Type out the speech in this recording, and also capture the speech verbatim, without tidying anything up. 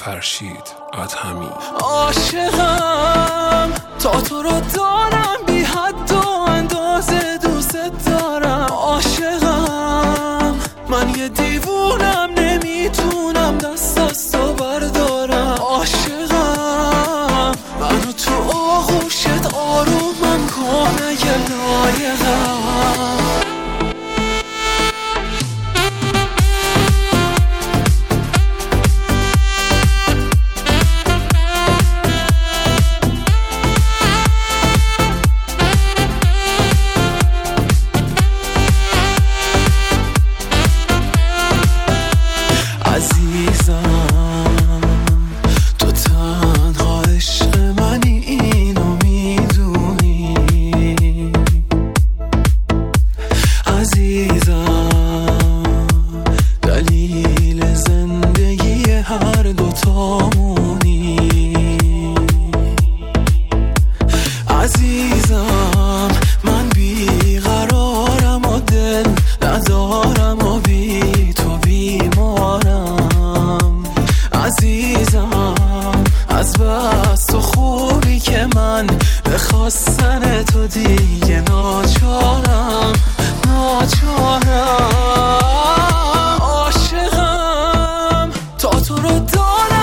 فرشید ادهمی. عاشقم تا تو رو دارم، بی حد و اندازه دوست دارم. عاشقم من یه دیوونم، نمیتونم دست از تو بردارم. عاشقم منو تو آغوشت آرومم کن اگه لایقم. عزیزم تو تنها عشق منی، اینو میدونی. عزیزم دلیل زندگی هر دوتامونی. عزیزم من بیقرارم و دل ندارم و بی تو بیمارم. عزیزم از بس تو خوبی که من به خواستن تو دیگه ناچارم ناچارم. عاشقم تا تو رو دارم،